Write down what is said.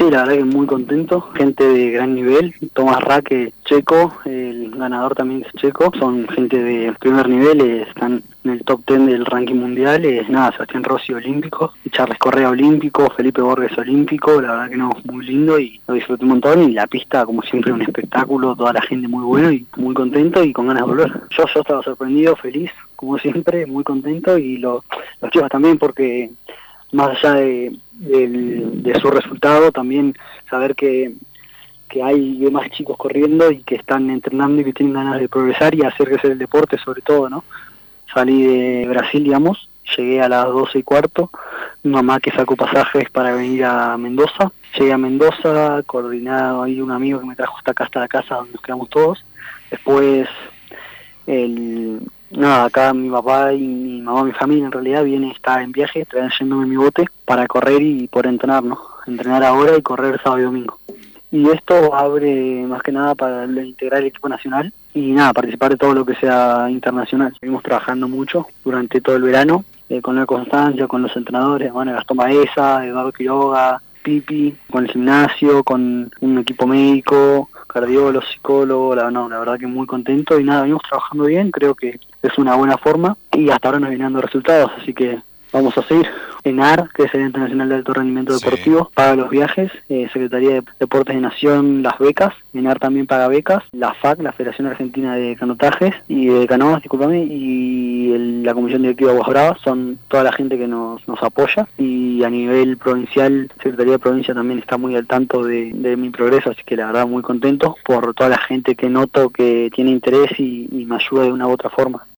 Sí, la verdad que muy contento, gente de gran nivel, Tomás Raque, checo, el ganador también es checo, son gente de primer nivel, están en el top 10 del ranking mundial, Sebastián Rossi olímpico, Charles Correa olímpico, Felipe Borges olímpico, la verdad que no, muy lindo y lo disfruté un montón y la pista como siempre un espectáculo, toda la gente muy buena y muy contento y con ganas de volver. Yo estaba sorprendido, feliz, como siempre, muy contento y los chicos también porque más allá de su resultado, también saber que hay más chicos corriendo y que están entrenando y que tienen ganas de progresar y hacer crecer el deporte sobre todo, ¿no? Salí de Brasil, digamos, llegué a las 12:15, mi mamá que sacó pasajes para venir a Mendoza, llegué a Mendoza, coordinado, hay un amigo que me trajo hasta la casa donde nos quedamos todos, después acá mi papá y mi mamá, mi familia en realidad está en viaje, trayéndome mi bote para correr y por entrenar, ¿no? Entrenar ahora y correr sábado y domingo. Y esto abre más que nada para integrar el equipo nacional y participar de todo lo que sea internacional. Seguimos trabajando mucho durante todo el verano, con la constancia, con los entrenadores, Gastón Baeza, Eduardo Quiroga, Pipi, con el gimnasio, con un equipo médico, cardiólogo, psicólogo, la verdad que muy contento y venimos trabajando bien, creo que es una buena forma y hasta ahora nos vienen dando resultados, así que vamos a seguir. ENAR, que es el Ente Nacional de Alto Rendimiento Deportivo, paga los viajes, Secretaría de Deportes de Nación las becas, ENAR también paga becas, la FAC, la Federación Argentina de Canotajes y de Canoas, y la Comisión Directiva de Aguas Bravas, son toda la gente que nos apoya y a nivel provincial, Secretaría de Provincia también está muy al tanto de mi progreso, así que la verdad muy contento por toda la gente que noto que tiene interés y me ayuda de una u otra forma.